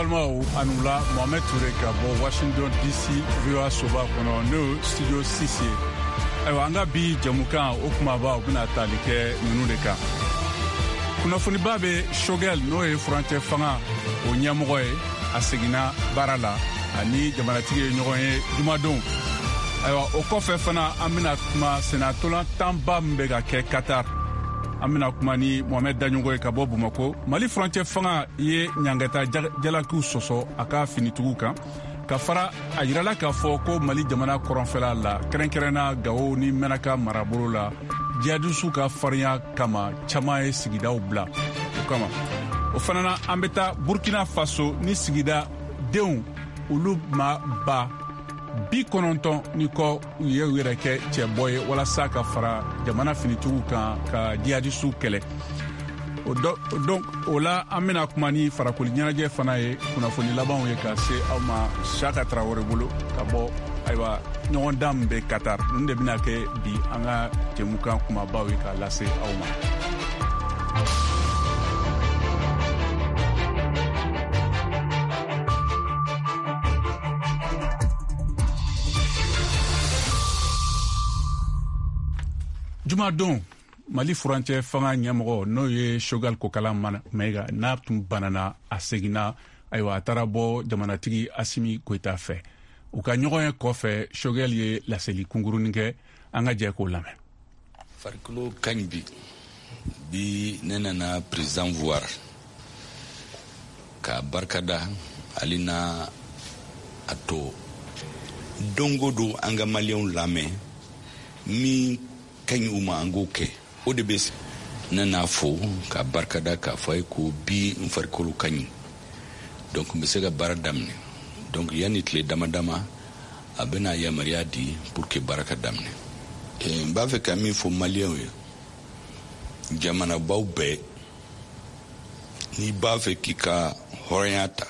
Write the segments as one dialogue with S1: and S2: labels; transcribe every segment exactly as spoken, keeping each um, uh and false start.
S1: balimaw ani wula Mohamed Touré ka bɔ Washington D C V O A soba kɔnɔ n'o studio six ye. Ayiwa an ka bi jamukan o kumaba o bɛna tali kɛ ninnu de kan. Kunnafoniba bɛ Shogel n'o ye furancɛ fanga o ɲɛmɔgɔ ye a seginna baara la ani jamanatigi ye ɲɔgɔn ye jumadon. Ayiwa o kɔfɛ fana an bɛna kuma senatolan tanba min bɛ ka kɛ Qatar. An bɛna kuma ni Mohamed Daɲogo ye ka bɔ Bamako. Mali furancɛ fanga ye ɲangata jalakiw sɔsɔ a ka finitigiw kan ka fara a yirala k'a fɔ ko Mali jamana kɔrɔnfɛla la kɛrɛnkɛrɛnna Gawo ni Menaka marabolo la jihadistu ka farinya kama caman ye sigidaw bila o kama. O fana na an bɛ taa Burkina Faso ni sigida denw olu ma ba bi kɔnɔntɔn ni kɔ u ye u yɛrɛ kɛ cɛbɔ ye walasa ka fara jamana finitigiw kan ka jihadistu kɛlɛ. O donc o la an bɛna kuma ni farakoli ɲɛnajɛ fana ye kunnafoni labanw ye ka se aw ma Saka Traoré bolo ka bɔ ayiwa ɲɔgɔn dan min bɛ Qatar. Ninnu de bɛna kɛ bi an ka jɛmukan kumabaw ye k'a lase aw ma. Jumadon Mali furancɛ fanga ɲɛmɔgɔ n'o ye Shogel Kokala Mayiga n'a tun banana a seginna ayiwa a taara bɔ jamanatigi Asimi Goita fɛ. U ka ɲɔgɔn ye kɔfɛ Shogel ye laseli kunkurunin kɛ an ka jɛ k'o lamɛn.
S2: Farikolo kaɲi bi bi ne nana président voir ka barikada ale na a to dongo don an ka maliyɛnw lamɛn min kaɲi u ma an k'o kɛ o de bɛ ne n'a fo ka barikada k'a fɔ a ye ko bi n farikolo kaɲi donc n bɛ se ka baara daminɛ donc yanni tile dama dama a bɛna yamaruya di pour que baara ka daminɛ. n b'a fɛ ka min fɔ maliyɛnw ye jamanabaw bɛɛ n'i b'a fɛ k'i ka hɔrɔnya ta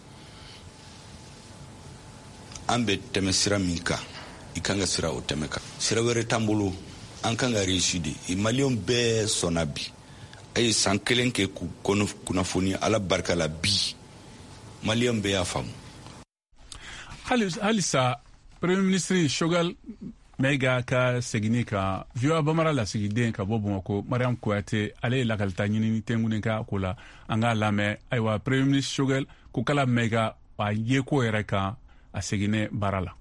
S2: an bɛ tɛmɛ sira min kan i kan ka sira o tɛmɛ kan sira wɛrɛ t'an bolo an kan ka réussir de i maliyɛnw bɛɛ sɔnna bi a ye san kelen kɛ k'u kunnafoni ala barika la bi maliyɛnw bɛɛ y'a faamu.
S1: Halisa Premier ministre Shogel Mayiga ka seginni kan V O A Bamara lasigiden ka bɔ Bamako Mariam Kuyate ale ye lakalita ɲinini tɛnkunin ka ko la an k'a lamɛn. Ayiwa Premier ministre Shogel Kokala Mayiga a ye ko yɛrɛ kan a seginnen baara la.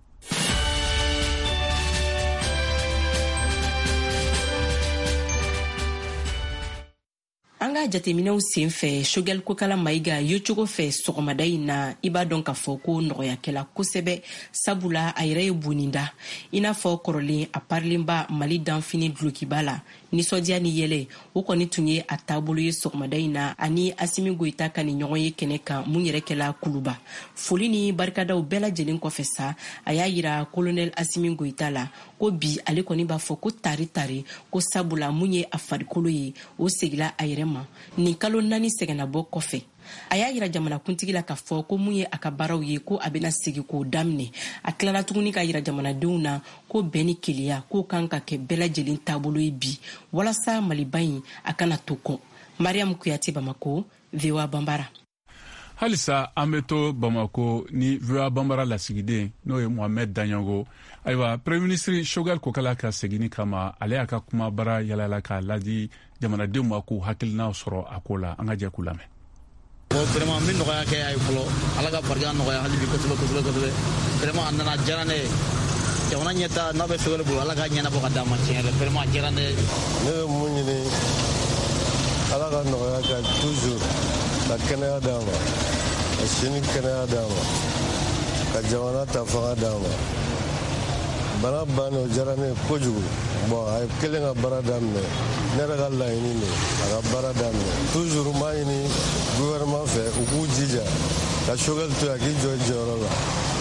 S3: An ka jateminɛw senfɛ Shogel Kokala Mayiga ye cogo fɛ sɔgɔmada in na i b'a dɔn k'a fɔ ko nɔgɔyakɛla kosɛbɛ sabula a yɛrɛ ye boninda i n'a fɔ kɔrɔlen a parilenba Mali danfini dulokiba la nisɔndiya ni yɛlɛ o kɔni tun ye a taabolo ye sɔgɔmada in na ani Asimi Goita ka ni ɲɔgɔn ye kɛnɛ kan mun yɛrɛ kɛla kuluba foli ni barikadaw bɛɛ lajɛlen kɔfɛ sa a y'a yira colonel Asimi Goita la ko bi ale kɔni b'a fɔ ko tari tari ko sabula mun ye a farikolo ye o segila a yɛrɛ ma nin kalo naani sɛgɛnnabɔ kɔfɛ a y'a yira jamanakuntigi la k'a fɔ ko mun ye a ka baaraw ye ko a bɛna segin k'o daminɛ a tilala tuguni ka yira jamanadenw na ko bɛn ni keleya k'o kan ka kɛ bɛɛ lajɛlen taabolo ye bi walasa Maliba in a kana to kɔ. Mariam Kuyate Bamako V O A Bambara.
S1: Halisa an bɛ to Bamako ni V O A Bambara lasigiden n'o ye Mohamed Daɲogo. Ayiwa Premier ministre Shogel Kokala ka seginni kama ale y'a ka kuma bara yalala k'a ladi jamanadenw ma k'u hakilinaw sɔrɔ a ko la an ka jɛ k'u lamɛn.
S4: Bon vraiment min nɔgɔya kɛ a ye fɔlɔ ala ka barika nɔgɔya hali bi kosɛbɛ kosɛbɛ kosɛbɛ vraiment a nana diyara ne ye jamana ɲɛta n'a bɛ Shogel bolo ala ka ɲɛnabɔ ka d'a ma tiɲɛ yɛrɛ vraiment a diyara ne ye.
S5: Ne bɛ mun ɲini ala ka nɔgɔya kɛ toujours ka kɛnɛya d'a ma ka sini kɛnɛya d'a ma ka jamana ta fanga d'a ma bana bannen o diyara ne ye kojugu bon a ye kelen ka baara daminɛ ne yɛrɛ ka laɲini de a ka baara daminɛ toujours m'a ɲini gouvernement fɛ u k'u jija ka Shogel to yan k'i jɔ jɔyɔrɔ la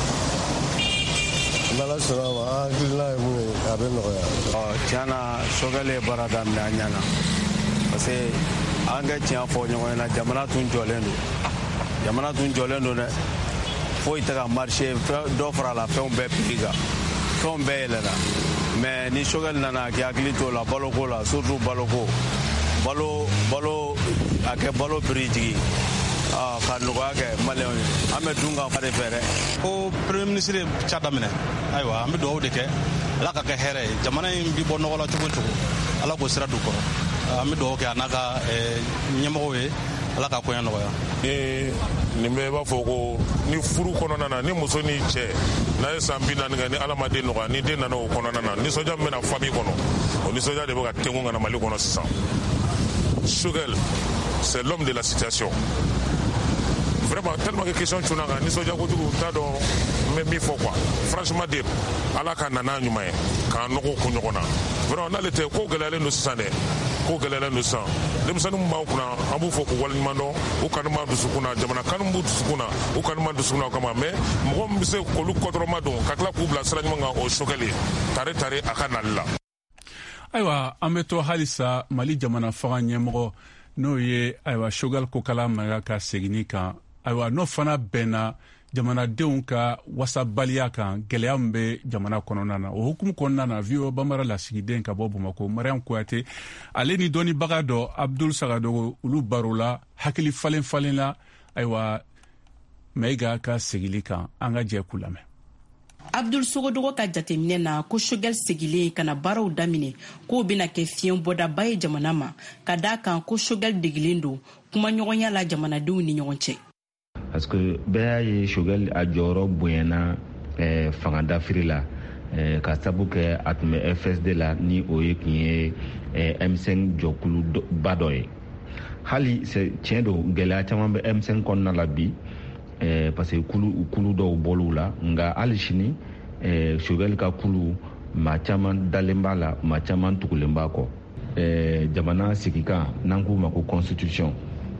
S5: n'ala sɔnna a ma an hakilina ye mun ye a bɛ nɔgɔya.
S6: Tiɲɛna Shogel ye baara daminɛ a ɲɛna parce que an ka tiɲɛ fɔ ɲɔgɔn ɲɛna jamana tun jɔlen don jamana tun jɔlen don dɛ foyi tɛ ka marché dɔ fara la fɛnw bɛɛ prix kan fɛnw bɛɛ yɛlɛna mais ni Shogel nana k'i hakili to la baloko la surtout baloko balo balo a kɛ balo prix jigi ka nɔgɔya kɛ maliyɛnw ye an bɛ dun ka ba de fɛ dɛ
S4: ko premier ministre ca daminɛ ayiwa an bɛ dugawu de kɛ ala ka kɛ hɛrɛ ye jamana in bi bɔ nɔgɔ la cogo cogo ala k'o sira du kɔrɔ an bɛ dugawu kɛ a n'a ka ɲɛmɔgɔw ye ala ka koɲɛ nɔgɔya.
S7: nin bɛ b'a fɔ ko ni furu kɔnɔna na ni muso ni cɛ n'a ye san bi naani kɛ ni ala ma den nɔgɔya ni den nana o kɔnɔna na nisɔndiya min bɛna famille kɔnɔ o nisɔndiya de bɛ ka tengun ka na Mali kɔnɔ sisan. Choguel, c'est l'homme de la situation. Vraiment, tellement que question tuna kan nisɔndiya kojugu t'a dɔn n bɛ min fɔ quoi. Franchement dire ala ka na n'a ɲuman ye k'a nɔgɔ kun ɲɔgɔn na. Vraiment n'ale tɛ ko gɛlɛyalen don sisan dɛ ko gɛlɛyalen don sisan denmisɛnninw min b'an kunna an b'u fɔ k'u waleɲuman dɔn u kanu b'an dusukun na jamana kanu b'u dusukun na u kanu b'an dusukun na o kama mais mɔgɔ min bɛ se k'olu kɔtɔrɔma don ka tila k'u bila sira ɲuman kan o Choguel ye tare tare a ka nali la.
S1: Ayiwa an bɛ to halisa Mali jamana fanga ɲɛmɔgɔ n'o ye ayiwa Choguel Kokala Mayiga ka seginni kan ayiwa n'o fana bɛnna jamanadenw ka wasabaliya kan gɛlɛya min bɛ jamana kɔnɔna na o hukumu kɔnɔna na V O Banbara lasigiden ka bɔ Bamakɔ Mariam Kuyate ale ni dɔnnibaga dɔ Abdul Sagadogo olu baro la hakili falen falen la ayiwa Mayiga ka seginni kan an ka jɛ k'u lamɛn.
S3: Abdul Sogodogo ka jateminɛ na ko Choguel segilen kana baaraw daminɛ k'o bɛna kɛ fiɲɛ bɔdaba ye jamana ma ka d'a kan ko Choguel degilen don kuma ɲɔgɔnya la jamanadenw ni ɲɔgɔn cɛ.
S8: Parce que bɛɛ y'a ye Choguel a jɔyɔrɔ bonyana eh, fanga dafiri la eh, ka sabu kɛ a tun bɛ F S D la ni o ye tun ye eh, M cinq jɔkulu ba dɔ ye. Hali tiɲɛ don gɛlɛya caman bɛ M cinq kɔnɔna la bi eh, parce que kulu kulu dɔw bɔl'u la nka hali sini eh, Choguel ka kulu maa caman dalen b'a la maa caman tugulen b'a kɔ. Eh, jamana sigikan n'an k'u ma ko constitution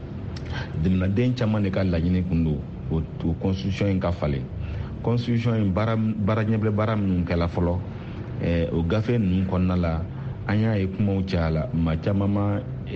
S8: jamanaden caman de ka laɲini kun don o constitution in ka falen constitution in baara ɲɛbila baara minnu kɛla fɔlɔ eh, o gafe ninnu kɔnɔna la an y'a ye kumaw caya la maa caman ma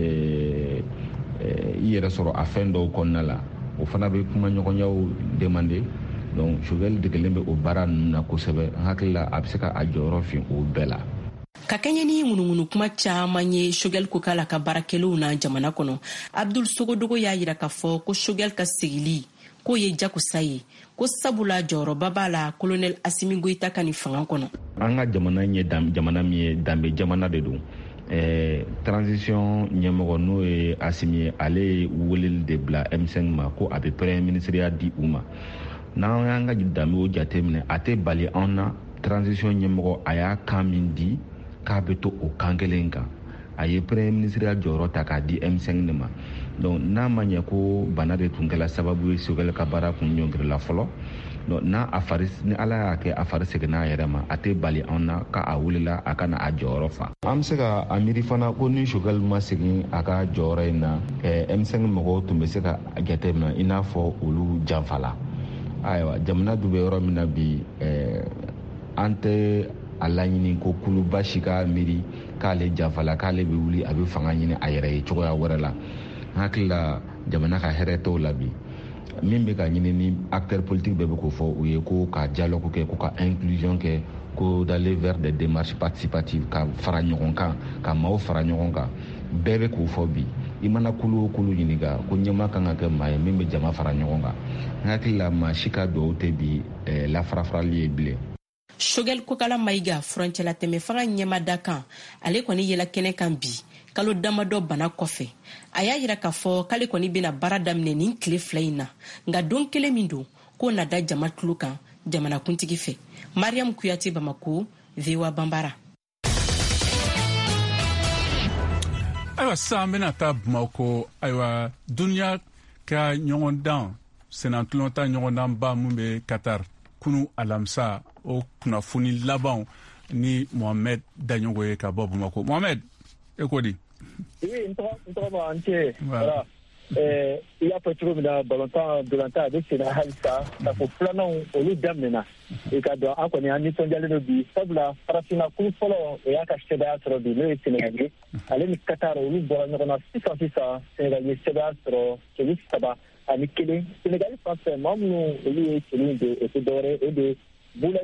S8: eh, eh, i yɛrɛ sɔrɔ a fɛn dɔw kɔnɔna la o fana bɛ kuma ɲɔgɔnyaw demande donc Choguel degelen bɛ o baara ninnu na kosɛbɛ n hakili la a bɛ se ka a jɔyɔrɔ fin o bɛɛ la.
S3: Ka kɛɲɛ ni ŋunuŋunu kuma caman ye Choguel Kokala ka baarakɛlaw na jamana kɔnɔ Abdul Sogodogo y'a jira k'a fɔ ko Choguel ka segili k'o ye jakusa ye ko sabula jɔyɔrɔba b'a la colonel Asimi Goita ka nin fanga kɔnɔ.
S8: An ka jamana ye jamana min ye danbe jamana de don eh, transition ɲɛmɔgɔ n'o ye Asimi ye ale ye weleli de bila M cinq ma ko a bɛ premier ministeriya di u ma n'an y'an ka danbe o jateminɛ a tɛ bali an na transition ɲɛmɔgɔ a y'a kan min di k'a bɛ to o kan kelen kan a ye premier ministeriya jɔyɔrɔ ta k'a di M cinq de ma donc n'a ma ɲɛ ko bana de tun kɛla sababu ye Choguel ka baara kun ɲɔngirila fɔlɔ donc n'a a fari ni ala y'a kɛ a fari seginna a yɛrɛ ma a tɛ bali an na k'a wulila a kana a jɔyɔrɔ fa an bɛ se ka a miiri fana ko ni Choguel ma segin a ka jɔyɔrɔ in na eh, M cinq mɔgɔw tun bɛ se ka jateminɛ i n'a fɔ olu janfala ayiwa jamana dun bɛ yɔrɔ min na bi eh, an tɛ a laɲini ko kuluba si ka miiri k'ale janfala k'ale bɛ wuli a bɛ fanga ɲini a yɛrɛ ye cogoya wɛrɛ la n hakili la jamana ka hɛrɛ t'o la bi min bɛ ka ɲini ni acteur politique bɛɛ bɛ k'o fɔ u ye ko ka dialogue kɛ ko ka inclusion kɛ ko d'aller vers des démarches participatives ka fara ɲɔgɔn kan ka maaw fara ɲɔgɔn kan bɛɛ bɛ k'o fɔ bi i mana kulu o kulu ɲininka ko ɲɛmaa kan ka kɛ maa ye min bɛ jama fara ɲɔgɔn kan n hakili la maa si ka dugawu tɛ bi eh, lafarafarali ye bilen.
S3: Choguel Kokala Mayiga furancɛla tɛmɛ fanga ɲɛmada kan ale kɔni yɛlɛ kɛnɛ kan bi kalo damadɔ bana kɔfɛ a y'a jira k'a fɔ k'ale kɔni bɛna baara daminɛ nin tile fila in na nka don kelen min don k'o na da jama tulo kan jamanakuntigi fɛ. Mariam Kuyate Bamako V O A Banbara.
S1: Ayiwa sisan an bɛna taa Bamakɔ ayiwa duniya ka ɲɔgɔndan senatulonta ɲɔgɔndanba min bɛ Qatar kunu alamisa o kunnafoni laban ni Mohamed Daɲogo ye ka bɔ Bamakɔ. Mohamed e ko di?
S9: Oui, n tɔgɔ b'a n cɛ. Voilà. Eh, i y'a fɔ cogo min na balontan dolantan a bɛ senna halisa k'a fɔ filananw olu daminɛna i ka dɔn an kɔni an nisɔndiyalen don bi sabula farafinna kulu fɔlɔ o y'a ka sɛbɛya sɔrɔ bi n'o ye Sénégal ye ale ni Qatar olu bɔra ɲɔgɔn na sisan sisan Sénégal ye sɛbɛya sɔrɔ cɛli saba ani kelen Sénégal fan fɛ maa minnu olu ye cɛli in de o tɛ dɔwɛrɛ o de Boulaye